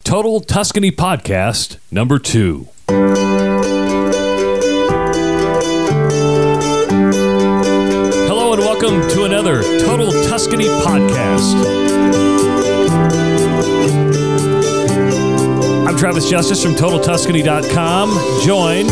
Total Tuscany Podcast, number 2. Hello and welcome to another Total Tuscany Podcast. I'm Travis Justice from TotalTuscany.com, joined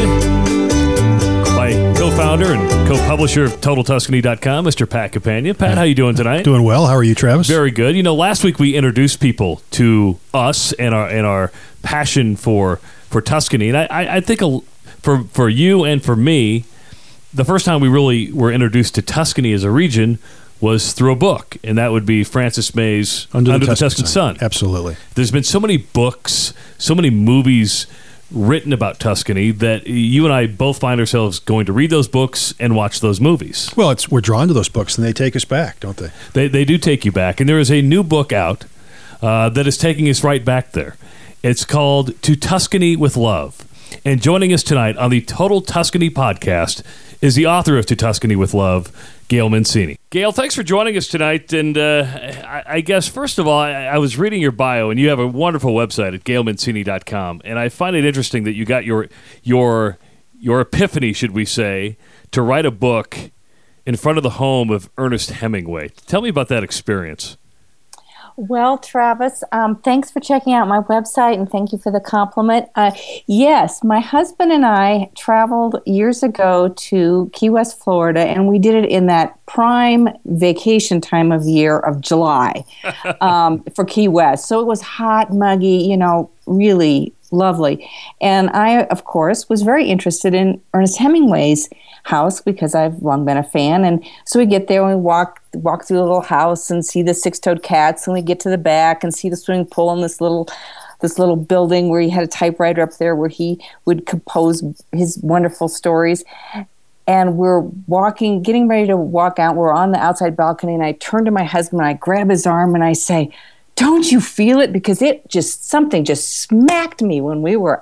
by co-founder and co-publisher of TotalTuscany.com, Mr. Pat Campagna. Pat, how you doing tonight? Doing well. How are you, Travis? Very good. You know, last week we introduced people to us and our passion for Tuscany, and I think for you and for me, the first time we really were introduced to Tuscany as a region was through a book, and that would be Frances May's Under the Tuscan Sun. Absolutely. There's been so many books, so many movies written about Tuscany that you and I both find ourselves going to read those books and watch those movies. Well, we're drawn to those books, and they take us back, don't they? They do take you back, and there is a new book out that is taking us right back there. It's called To Tuscany with Love. And joining us tonight on the Total Tuscany Podcast is the author of To Tuscany with Love, Gail Mancini. Gail, thanks for joining us tonight. And I guess, first of all, I was reading your bio, and you have a wonderful website at gailmancini.com. And I find it interesting that you got your epiphany, should we say, to write a book in front of the home of Ernest Hemingway. Tell me about that experience. Well, Travis, thanks for checking out my website, and thank you for the compliment. Yes, my husband and I traveled years ago to Key West, Florida, and we did it in that prime vacation time of year of July for Key West. So it was hot, muggy, really lovely. And I, of course, was very interested in Ernest Hemingway's house because I've long been a fan. And so we get there and we walk through the little house and see the six-toed cats, and we get to the back and see the swimming pool and this little building where he had a typewriter up there where he would compose his wonderful stories. And we're getting ready to walk out. We're on the outside balcony, and I turn to my husband and I grab his arm and I say, "Don't you feel it?" Because something just smacked me when we were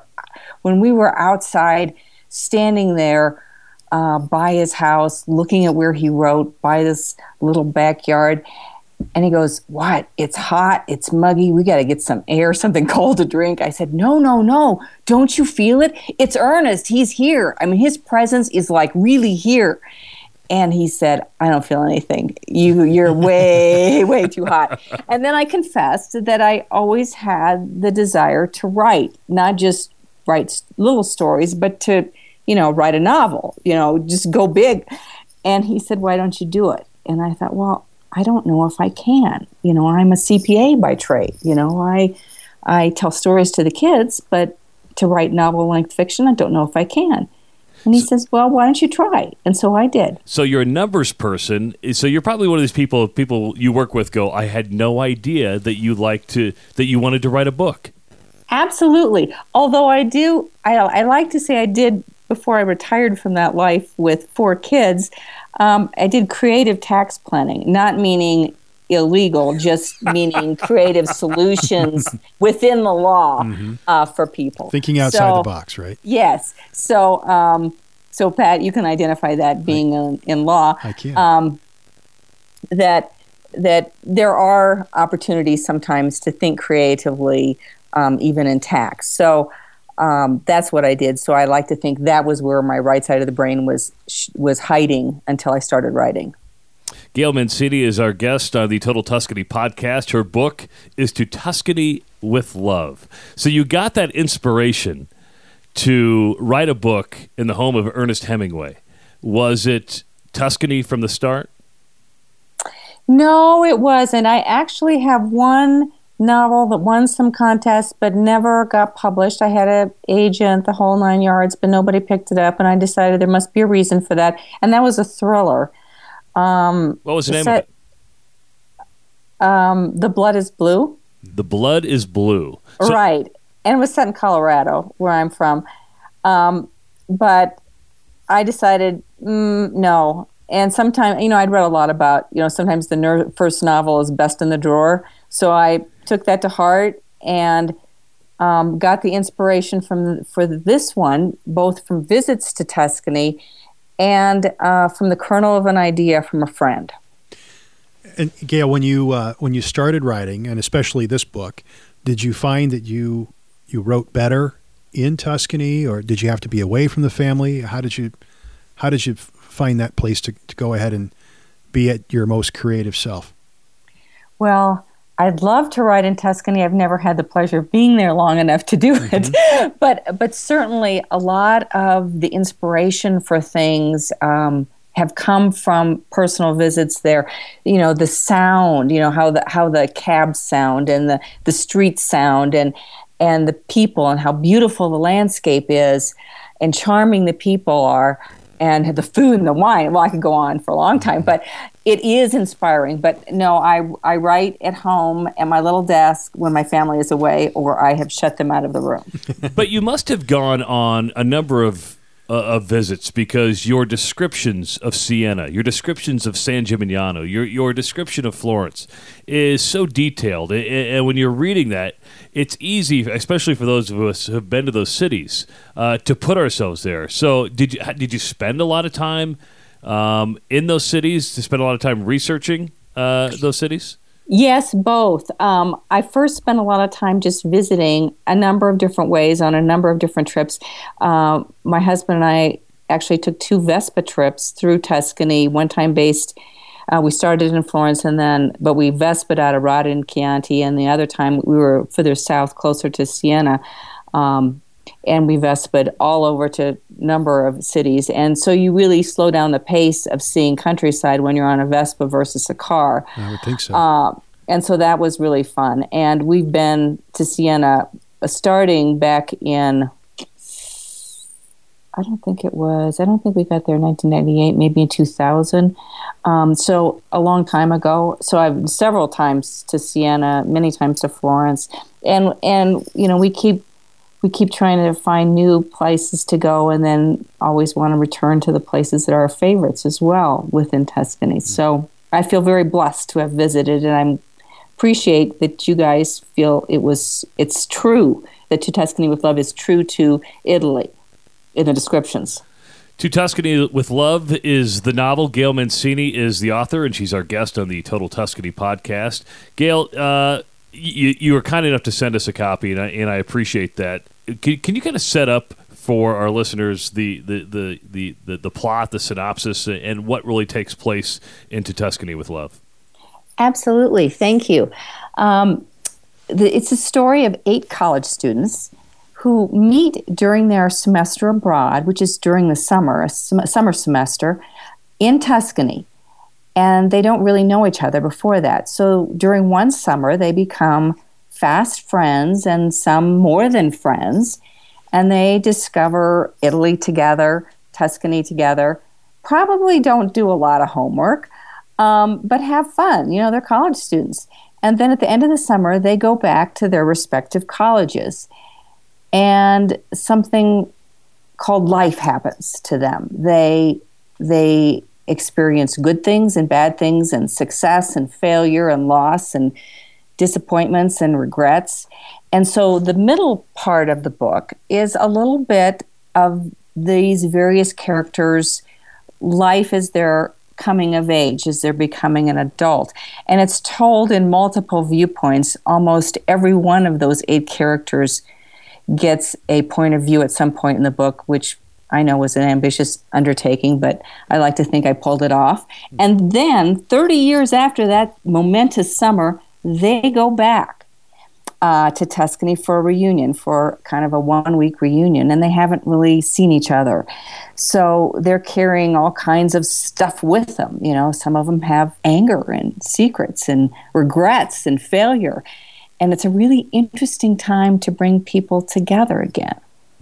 outside standing there by his house, looking at where he wrote, by this little backyard. And he goes, "What? It's hot. It's muggy. We got to get some air, something cold to drink." I said, No. Don't you feel it? It's Ernest. He's here. I mean, his presence is like really here. And he said, "I don't feel anything. You're way, way too hot." And then I confessed that I always had the desire to write, not just write little stories, but to write a novel, just go big. And he said, "Why don't you do it?" And I thought, well, I don't know if I can. I'm a CPA by trade. I tell stories to the kids, but to write novel-length fiction, I don't know if I can. And he says, "Well, why don't you try?" And so I did. So you're a numbers person. So you're probably one of these people you work with go, "I had no idea that you wanted to write a book." Absolutely. Although I like to say I did, before I retired from that life with 4 kids, I did creative tax planning, not meaning illegal, just meaning creative solutions within the law for people. Thinking outside the box, right? Yes. So, Pat, you can identify that being in law. I can. That there are opportunities sometimes to think creatively, even in tax. So that's what I did. So I like to think that was where my right side of the brain was hiding until I started writing. Gail Mancini is our guest on the Total Tuscany Podcast. Her book is To Tuscany with Love. So you got that inspiration to write a book in the home of Ernest Hemingway. Was it Tuscany from the start? No, it wasn't. I actually have one novel that won some contests but never got published. I had an agent, the whole 9 yards, but nobody picked it up, and I decided there must be a reason for that. And that was a thriller. What was the name of it? The Blood is Blue. The Blood is Blue. Right. And it was set in Colorado, where I'm from. But I decided, no. And sometimes, I'd read a lot about, sometimes the first novel is best in the drawer. So I took that to heart and got the inspiration for this one, both from visits to Tuscany and from the kernel of an idea from a friend. And Gail, when you started writing, and especially this book, Did you find that you wrote better in Tuscany, or did you have to be away from the family? How did you find that place to go ahead and be at your most creative self? Well, I'd love to write in Tuscany. I've never had the pleasure of being there long enough to do it. Mm-hmm. But certainly a lot of the inspiration for things have come from personal visits there. You know, the sound, you know, how the cabs sound and the streets sound and the people and how beautiful the landscape is and charming the people are. And the food and the wine. Well, I could go on for a long time, but it is inspiring. But no, I write at home at my little desk when my family is away, or I have shut them out of the room. But you must have gone on a number of visits, because your descriptions of Siena, your descriptions of San Gimignano, your description of Florence is so detailed. And when you're reading that, it's easy, especially for those of us who have been to those cities, to put ourselves there. So did you spend a lot of time in those cities, to spend a lot of time researching those cities? Yes, both. I first spent a lot of time just visiting a number of different ways on a number of different trips. My husband and I actually took 2 Vespa trips through Tuscany, one time based. We started in Florence, but we Vespa'd out of Radda and Chianti, and the other time we were further south, closer to Siena, and we Vespa'd all over to a number of cities. And so you really slow down the pace of seeing countryside when you're on a Vespa versus a car. I would think so. And so that was really fun. And we've been to Siena starting back in, I don't think we got there in 1998, maybe in 2000. So a long time ago. So I've been several times to Siena, many times to Florence. And you know, we keep trying to find new places to go, and then always want to return to the places that are our favorites as well within Tuscany. So I feel very blessed to have visited, and I appreciate that you guys feel it's true that To Tuscany with Love is true to Italy in the descriptions. To Tuscany with Love is the novel. Gail Mancini is the author, and she's our guest on the Total Tuscany podcast. Gail, you were kind enough to send us a copy, and I appreciate that. Can you kind of set up for our listeners the plot, the synopsis, and what really takes place in To Tuscany with Love? Absolutely, thank you. It's a story of 8 college students who meet during their semester abroad, which is during the summer semester, in Tuscany. And they don't really know each other before that. So during one summer, they become fast friends, and some more than friends, and they discover Italy together, Tuscany together, probably don't do a lot of homework, but have fun. You know, they're college students. And then at the end of the summer, they go back to their respective colleges, and something called life happens to them. They experience good things and bad things, and success and failure and loss and disappointments and regrets. And so the middle part of the book is a little bit of these various characters' life as they're coming of age, as they're becoming an adult. And it's told in multiple viewpoints. Almost every one of those 8 characters gets a point of view at some point in the book, which I know was an ambitious undertaking, but I like to think I pulled it off. And then 30 years after that momentous summer, they go back to Tuscany for a reunion, for kind of a 1-week reunion, and they haven't really seen each other. So they're carrying all kinds of stuff with them. You know, some of them have anger and secrets and regrets and failure. And it's a really interesting time to bring people together again.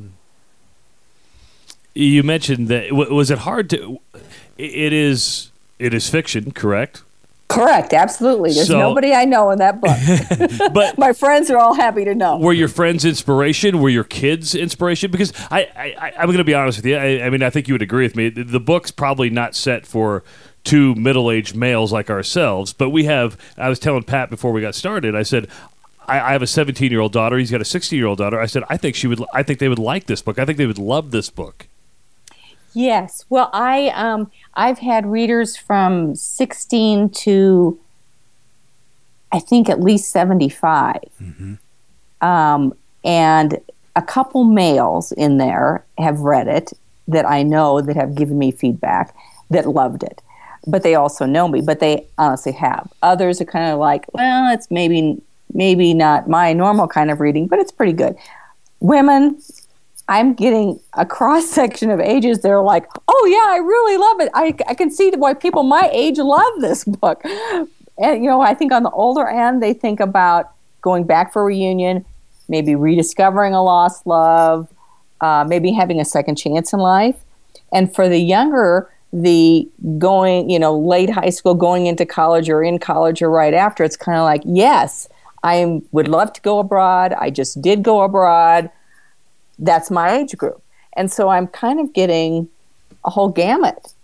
You mentioned that. Was it hard to? It is fiction, correct? Correct, absolutely. There's nobody I know in that book. But my friends are all happy to know. Were your friends inspiration? Were your kids inspiration? Because I'm going to be honest with you. I mean, I think you would agree with me. The book's probably not set for 2 middle-aged males like ourselves, but we have. I was telling Pat before we got started. I said, I have a 17-year-old daughter. He's got a 16-year-old daughter. I said, I think they would like this book. I think they would love this book. Yes. Well, I've had readers from 16 to, I think, at least 75. Mm-hmm. And a couple males in there have read it that I know that have given me feedback that loved it. But they also know me, but they honestly have. Others are kind of like, well, it's maybe not my normal kind of reading, but it's pretty good. Women, I'm getting a cross-section of ages. They're like, oh, yeah, I really love it. I can see why people my age love this book. And, I think on the older end, they think about going back for a reunion, maybe rediscovering a lost love, maybe having a second chance in life. And for the younger, the going, late high school, going into college or in college or right after, it's kind of like, yes, I would love to go abroad. I just did go abroad. That's my age group. And so I'm kind of getting a whole gamut.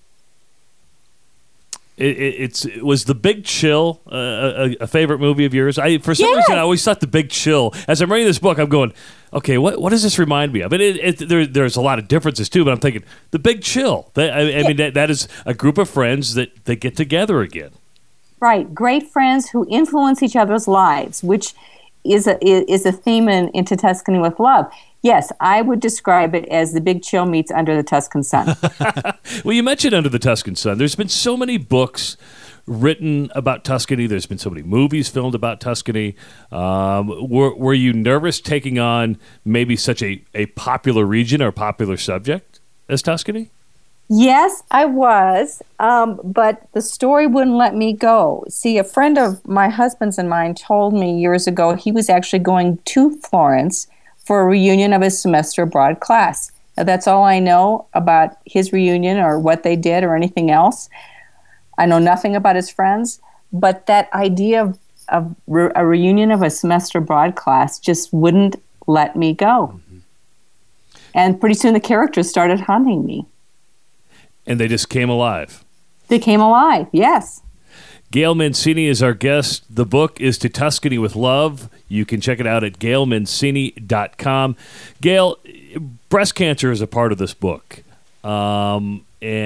It was The Big Chill a favorite movie of yours? For some reason, I always thought The Big Chill. As I'm reading this book, I'm going, okay, what does this remind me of? And there's a lot of differences too, but I'm thinking The Big Chill. I mean, that is a group of friends that get together again. Right, great friends who influence each other's lives, which is a theme in To Tuscany with Love. Yes, I would describe it as The Big Chill meets Under the Tuscan Sun. Well, you mentioned Under the Tuscan Sun. There's been so many books written about Tuscany. There's been so many movies filmed about Tuscany. Were you nervous taking on maybe such a popular region or popular subject as Tuscany? Yes, I was, but the story wouldn't let me go. See, a friend of my husband's and mine told me years ago he was actually going to Florence for a reunion of his semester abroad class. Now, that's all I know about his reunion or what they did or anything else. I know nothing about his friends, but that idea of a reunion of a semester abroad class just wouldn't let me go. Mm-hmm. And pretty soon the characters started haunting me. And they just came alive. They came alive, yes. Gail Mancini is our guest. The book is To Tuscany with Love. You can check it out at gailmancini.com. Gail, breast cancer is a part of this book. And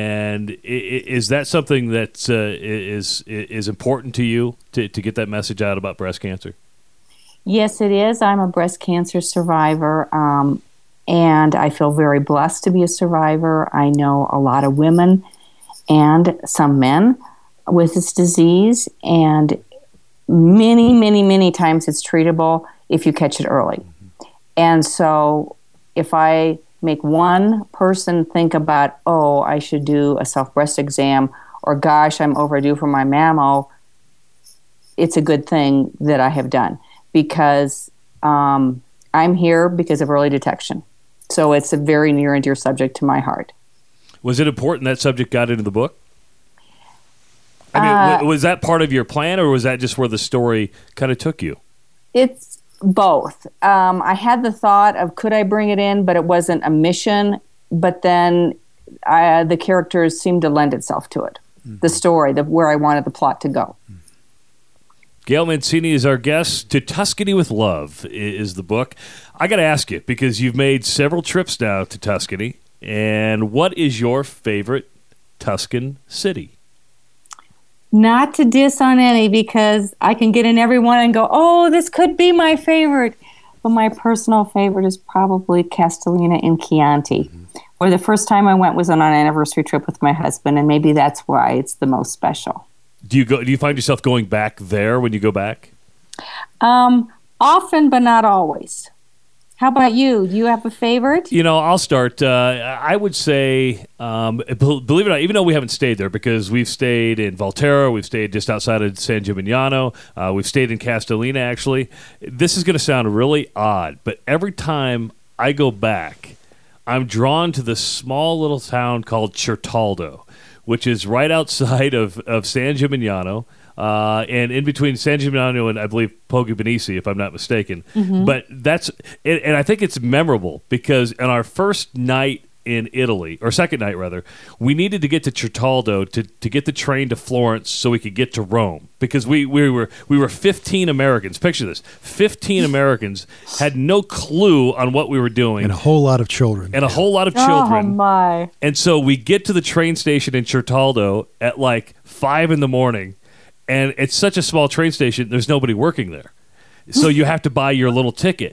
is that something that is important to you to get that message out about breast cancer? Yes, it is. I'm a breast cancer survivor, and I feel very blessed to be a survivor. I know a lot of women and some men with this disease, and many, many, many times it's treatable if you catch it early. Mm-hmm. And so if I make one person think about, oh, I should do a self-breast exam, or gosh, I'm overdue for my mammo, it's a good thing that I have done, because I'm here because of early detection. So it's a very near and dear subject to my heart. Was it important that subject got into the book? I mean, was that part of your plan, or was that just where the story kind of took you? It's both. I had the thought of, could I bring it in, but it wasn't a mission. But then the characters seemed to lend itself to it. Mm-hmm. The story, where I wanted the plot to go. Mm-hmm. Gail Mancini is our guest. To Tuscany with Love is the book. I got to ask you, because you've made several trips now to Tuscany, and what is your favorite Tuscan city? Not to diss on any, because I can get in every one and go, oh, this could be my favorite. But my personal favorite is probably Castellina in Chianti, where the first time I went was on an anniversary trip with my husband, and maybe that's why it's the most special. Do you find yourself going back there when you go back? Often, but not always. How about you? Do you have a favorite? I'll start. I would say, believe it or not, even though we haven't stayed there, because we've stayed in Volterra, we've stayed just outside of San Gimignano, we've stayed in Castellina, actually. This is going to sound really odd, but every time I go back, I'm drawn to this small little town called Certaldo, which is right outside of San Gimignano. And in between San Gimignano and I believe Poggio Benesi, if I'm not mistaken. Mm-hmm. But and I think it's memorable because on our first night in Italy, or second night rather, we needed to get to Certaldo to get the train to Florence so we could get to Rome, because we were 15 Americans. Picture this: 15 Americans had no clue on what we were doing, and a whole lot of children, Oh my! And so we get to the train station in Certaldo at like 5 a.m. And it's such a small train station, there's nobody working there. So you have to buy your little ticket.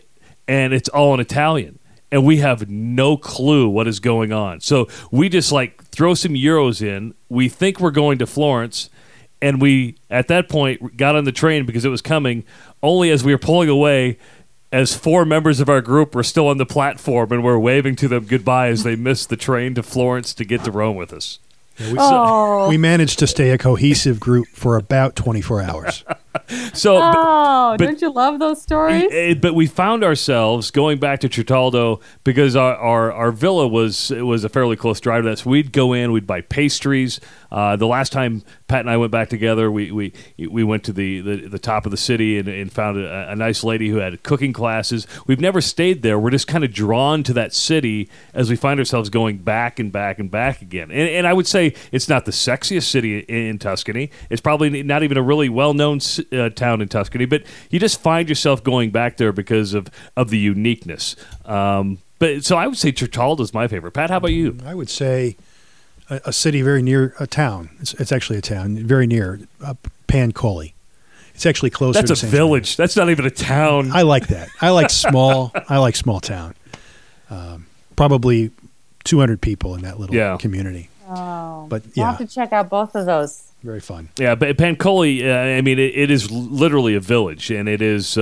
and it's all in Italian. And we have no clue what is going on. So we just like throw some euros in. We think we're going to Florence. And we, at that point, got on the train because it was coming. Only as we were pulling away, as 4 members of our group were still on the platform and we're waving to them goodbye as they missed the train to Florence to get to Rome with us. Yeah, we managed to stay a cohesive group for about 24 hours. But don't you love those stories? But we found ourselves going back to Certaldo because our villa was a fairly close drive to that. So we'd go in, we'd buy pastries. The last time Pat and I went back together, we went to the top of the city and found a nice lady who had cooking classes. We've never stayed there. We're just kind of drawn to that city as we find ourselves going back and back and back again. And I would say it's not the sexiest city in Tuscany. It's probably not even a really well-known town in Tuscany, but you just find yourself going back there because of the uniqueness. But so I would say Certaldo is my favorite. Pat, how about you? I would say a city very near a town. It's actually a town very near Pancoli. It's actually closer. That's to a village. That's not even a town. I like that. I like small. I like small town. Probably 200 people in that little community. Oh, but I'll have to check out both of those. Very fun. Yeah, but Pancoli, I mean, it is literally a village, and it is.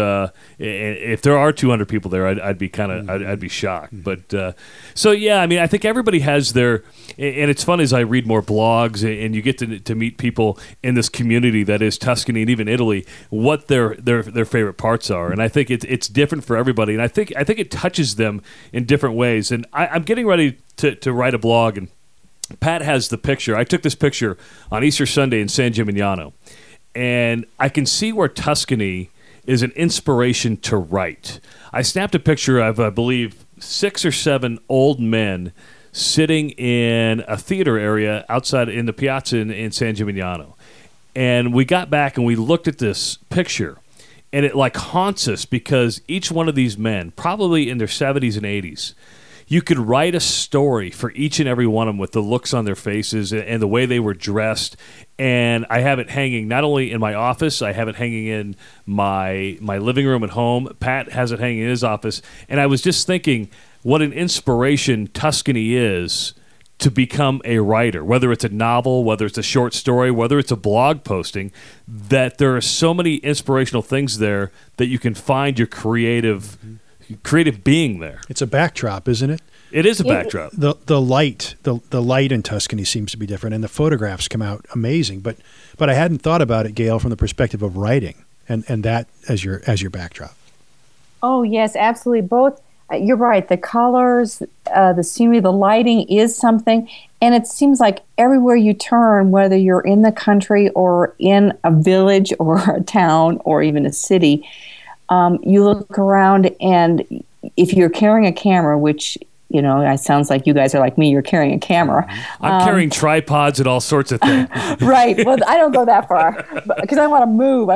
If there are 200 people there, I'd be kind of, I'd be shocked. But so yeah, I mean, I think everybody has their, and it's fun as I read more blogs, and you get to meet people in this community that is Tuscany and even Italy, what their favorite parts are, and I think it's different for everybody, and I think it touches them in different ways. And I'm getting ready to write a blog, and Pat has the picture. I took this picture on Easter Sunday in San Gimignano, and I can see where Tuscany is an inspiration to write. I snapped a picture of, I believe, 6 or 7 old men sitting in a theater area outside in the piazza in San Gimignano. And we got back and we looked at this picture, and it like haunts us because each one of these men, probably in their 70s and 80s, you could write a story for each and every one of them with the looks on their faces and the way they were dressed. And I have it hanging not only in my office, I have it hanging in my living room at home. Pat has it hanging in his office. And I was just thinking what an inspiration Tuscany is to become a writer, whether it's a novel, whether it's a short story, whether it's a blog posting, that there are so many inspirational things there that you can find your creative being there. It's a backdrop, isn't it? It is a backdrop. The light in Tuscany seems to be different, and the photographs come out amazing. But I hadn't thought about it, Gail, from the perspective of writing and that as your backdrop. Oh yes, absolutely. Both. You're right. The colors, the scenery, the lighting is something, and it seems like everywhere you turn, whether you're in the country or in a village or a town or even a city. You look around, and if you're carrying a camera, which, it sounds like you guys are like me, you're carrying a camera. I'm carrying tripods and all sorts of things. Right. Well, I don't go that far because I want to move.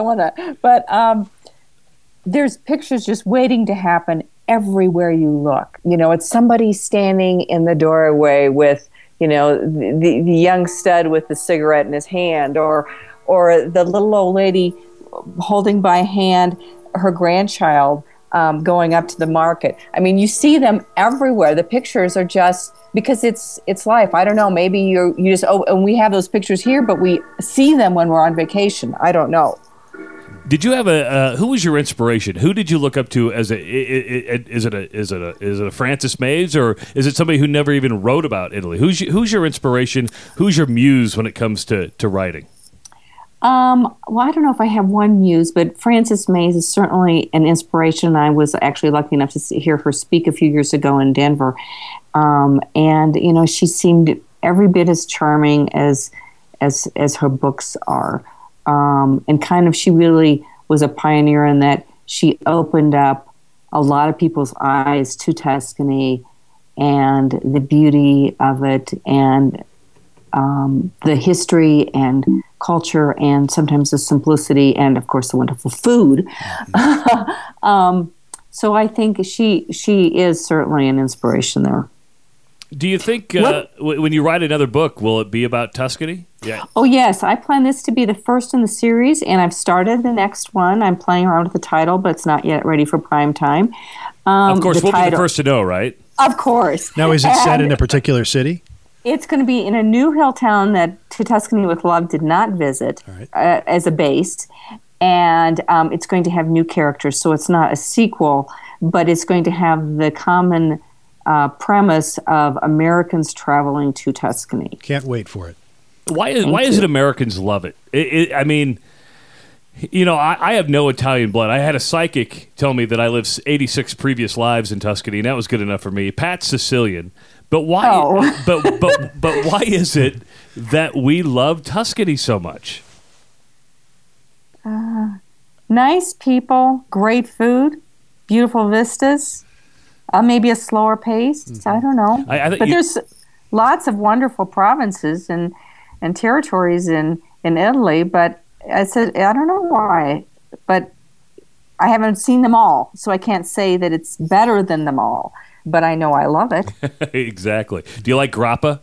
But there's pictures just waiting to happen everywhere you look. It's somebody standing in the doorway with, the young stud with the cigarette in his hand, or the little old lady holding by hand her grandchild going up to the market. I mean, you see them everywhere. The pictures are just because it's life. I don't know. Maybe you just and we have those pictures here, but we see them when we're on vacation. I don't know. Did you have who was your inspiration? Who did you look up to as is it a Frances Mays, or is it somebody who never even wrote about Italy? Who's your inspiration? Who's your muse when it comes to writing? Well, I don't know if I have one muse, but Frances Mays is certainly an inspiration. I was actually lucky enough to hear her speak a few years ago in Denver. And, she seemed every bit as charming as her books are. And kind of she really was a pioneer in that she opened up a lot of people's eyes to Tuscany and the beauty of it and the history and culture and sometimes the simplicity and, of course, the wonderful food. So I think she is certainly an inspiration there. Do you think when you write another book, will it be about Tuscany? Yeah. Oh, yes. I plan this to be the first in the series, and I've started the next one. I'm playing around with the title, but it's not yet ready for prime time. Of course, we'll be the title. first to know, right? Of course. Now, is it set And in a particular city? it's going to be in a new hill town that To Tuscany with Love did not visit All right. as a base. And it's going to have new characters. So it's not a sequel, but it's going to have the common premise of Americans traveling to Tuscany. Can't wait for it. Why is it Americans love it? I mean, you know, I have no Italian blood. I had a psychic tell me that I lived 86 previous lives in Tuscany, and that was good enough for me. Pat's Sicilian. But why? Oh. But why is it that we love Tuscany so much? Nice people, great food, beautiful vistas, maybe a slower pace. I don't know. I think but there's lots of wonderful provinces and territories in Italy. But I said, I don't know why. But I haven't seen them all, so I can't say that it's better than them all. But I know I love it. Exactly. Do you like grappa?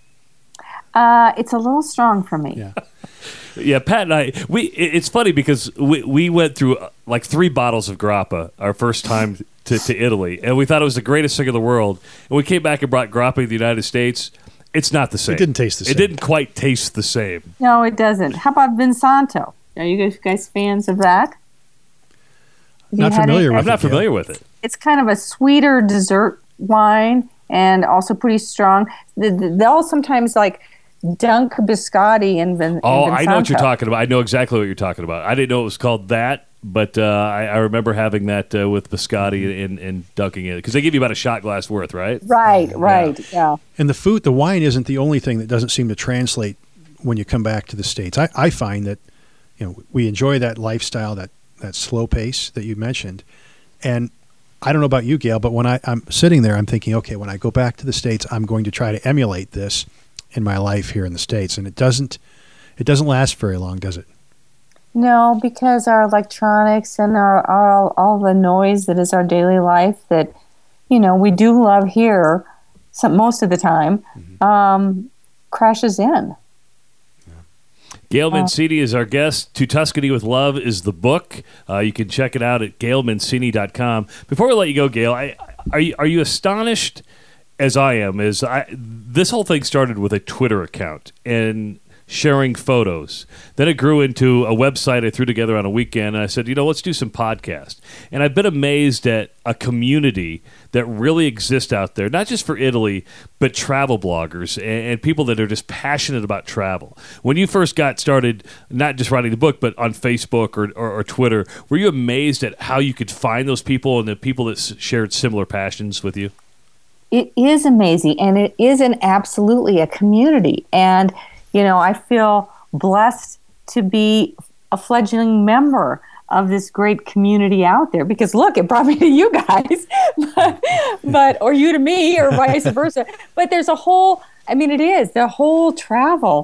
It's a little strong for me. Yeah. Yeah, Pat and I, it's funny because we went through like 3 bottles of grappa our first time to Italy, and we thought it was the greatest thing in the world. And we came back and brought grappa to the United States. It's not the same. It didn't taste the same. It didn't quite taste the same. No, it doesn't. How about Vinsanto? Are you guys fans of that? Have you Not had familiar it? with I'm not it, Gail. familiar with it. It's kind of a sweeter dessert wine and also pretty strong. They'll sometimes like dunk biscotti in Vinsanto. Oh, I know what you're talking about. I know exactly what you're talking about. I didn't know it was called that, but I remember having that with biscotti and dunking it because they give you about a shot glass worth, right? Right, yeah. And the wine isn't the only thing that doesn't seem to translate when you come back to the States. I find that, you know, we enjoy that lifestyle, that slow pace that you mentioned. And I don't know about you, Gail, but when I'm sitting there, I'm thinking, okay, when I go back to the States, I'm going to try to emulate this in my life here in the States. And it doesn't last very long, does it? No, because our electronics and our all the noise that is our daily life that, you know, we do love here most of the time, crashes in. Gail Mancini is our guest. To Tuscany with Love is the book. You can check it out at gailmancini.com. Before we let you go, Gail, are you astonished as I am? This whole thing started with a Twitter account and sharing photos. Then it grew into a website I threw together on a weekend, and I said, let's do some podcast. And I've been amazed at a community that really exists out there, not just for Italy, but travel bloggers and people that are just passionate about travel. When you first got started, not just writing the book, but on Facebook or Twitter, were you amazed at how you could find those people and the people that shared similar passions with you? It is amazing, and it is absolutely a community. And I feel blessed to be a fledgling member of this great community out there because look, it brought me to you guys, or you to me or vice versa. But there's the whole travel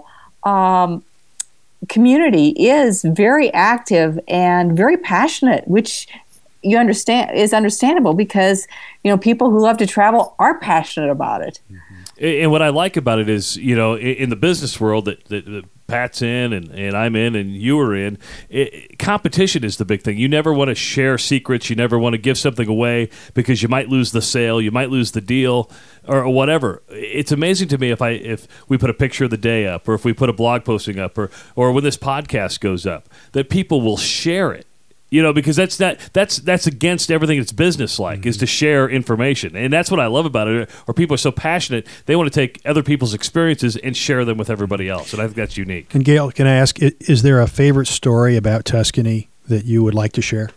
community is very active and very passionate, which is understandable because, people who love to travel are passionate about it. And what I like about it is, in the business world that Pat's in and I'm in and you are in, competition is the big thing. You never want to share secrets. You never want to give something away because you might lose the sale, you might lose the deal, or whatever. It's amazing to me if we put a picture of the day up, or if we put a blog posting up, or when this podcast goes up, that people will share it. Because that's against everything that's business-like, is to share information. And that's what I love about it, or people are so passionate, they want to take other people's experiences and share them with everybody else. And I think that's unique. And Gail, can I ask, is there a favorite story about Tuscany that you would like to share?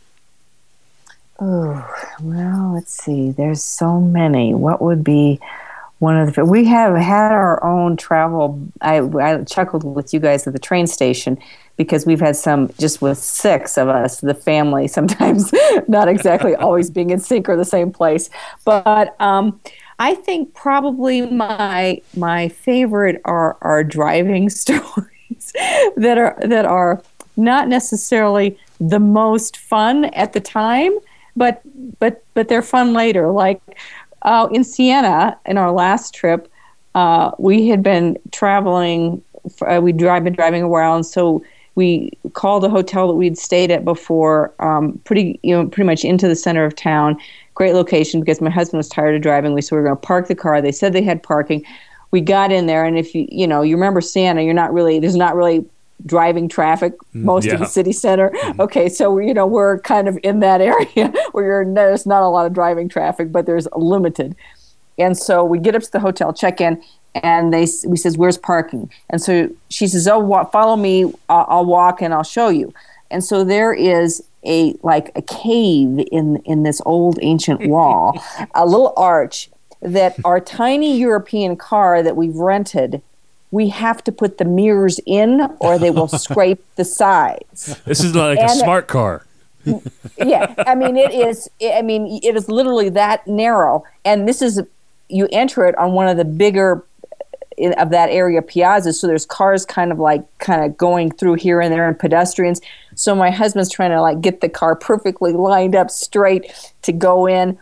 Oh, well, let's see. There's so many. What would be one of the... We have had our own travel. I chuckled with you guys at the train station because we've had some, just with 6 of us, the family, sometimes not exactly always being in sync or the same place. But I think probably my favorite are driving stories that are not necessarily the most fun at the time, but they're fun later. Like in Siena, in our last trip, we had been traveling. We'd been driving around, so we called a hotel that we'd stayed at before, pretty much into the center of town. great location because my husband was tired of driving. We said we were going to park the car. They said they had parking. We got in there, and if you remember Santa, there's not really driving traffic most of the city center. Okay, so we're kind of in that area where there's not a lot of driving traffic, but there's limited. And so we get up to the hotel, check in, and we says, "Where's parking?" And so she says, "Oh, follow me. I'll walk and I'll show you." And so there is a cave in this old ancient wall, a little arch that our tiny European car that we've rented, we have to put the mirrors in or they will scrape the sides. This is like a smart car. Yeah. It is literally that narrow. And you enter it on one of the bigger of that area piazzas. So there's cars kind of going through here and there and pedestrians. So my husband's trying to get the car perfectly lined up straight to go in.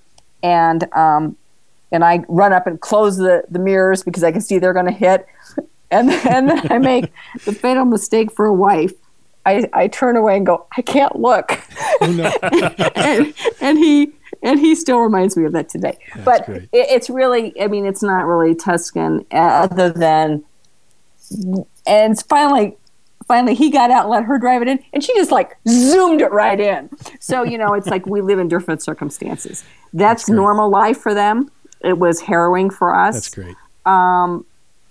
And I run up and close the mirrors because I can see they're going to hit. And then I make the fatal mistake for a wife. I turn away and go, "I can't look." Oh, no. and he still reminds me of that today. That's but great. It's really, it's not really Tuscan other than, and finally he got out and let her drive it in, and she just zoomed it right in. So, it's we live in different circumstances. That's normal life for them. It was harrowing for us. That's great. But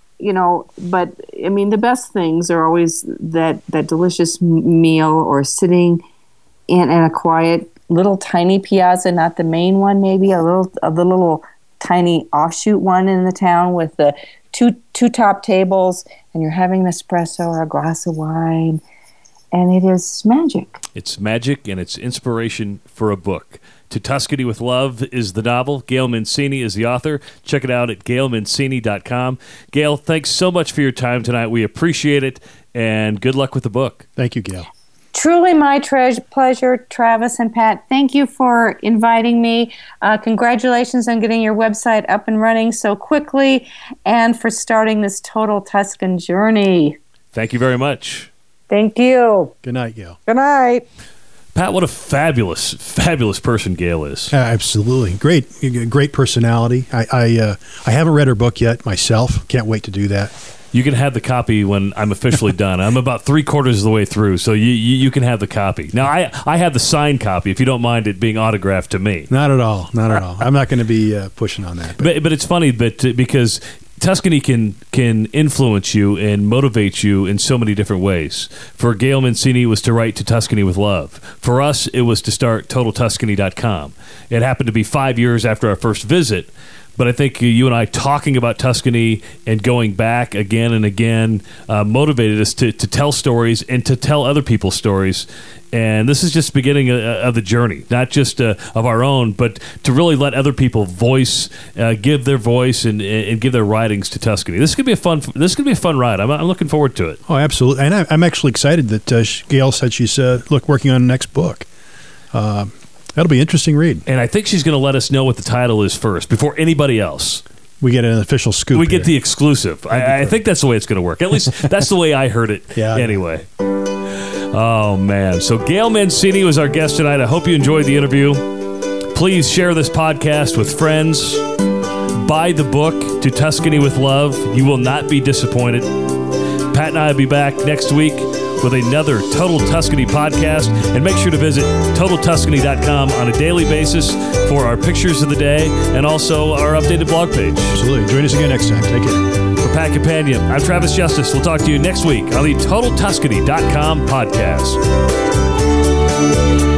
the best things are always that delicious meal or sitting in a quiet little tiny piazza, not the main one, maybe the little tiny offshoot one in the town with the two top tables, and you're having an espresso or a glass of wine, and it is magic. It's magic, and it's inspiration for a book. To Tuscany with Love is the novel. Gail Mancini is the author. Check it out at gailmancini.com. Gail, thanks so much for your time tonight. We appreciate it, and good luck with the book. Thank you, Gail. Truly my pleasure, Travis and Pat. Thank you for inviting me. Congratulations on getting your website up and running so quickly and for starting this total Tuscan journey. Thank you very much. Thank you. Good night, Gail. Good night. Pat, what a fabulous, fabulous person Gail is. Absolutely. Great personality. I haven't read her book yet myself. Can't wait to do that. You can have the copy when I'm officially done. I'm about 3/4 of the way through, so you can have the copy. Now, I have the signed copy, if you don't mind it being autographed to me. Not at all. Not at all. I'm not going to be pushing on that. But it's funny because Tuscany can influence you and motivate you in so many different ways. For Gail Mancini, it was to write To Tuscany with Love. For us, it was to start TotalTuscany.com. It happened to be 5 years after our first visit, but I think you and I talking about Tuscany and going back again and again motivated us to tell stories and to tell other people's stories. And this is just the beginning of the journey, not just of our own, but to really let other people give their voice and give their writings to Tuscany. This could be a fun ride. I'm looking forward to it. Oh, absolutely. And I'm actually excited that Gail said she's working on the next book. That'll be an interesting read. And I think she's going to let us know what the title is first, before anybody else. We get an official scoop. We get the exclusive. I think that's the way it's going to work. At least that's the way I heard it anyway. Oh, man. So Gail Mancini was our guest tonight. I hope you enjoyed the interview. Please share this podcast with friends. Buy the book, To Tuscany with Love. You will not be disappointed. Pat and I will be back next week with another Total Tuscany podcast. And make sure to visit TotalTuscany.com on a daily basis for our pictures of the day and also our updated blog page. Absolutely. Join us again next time. Take care. For Pat Companion, I'm Travis Justice. We'll talk to you next week on the TotalTuscany.com podcast.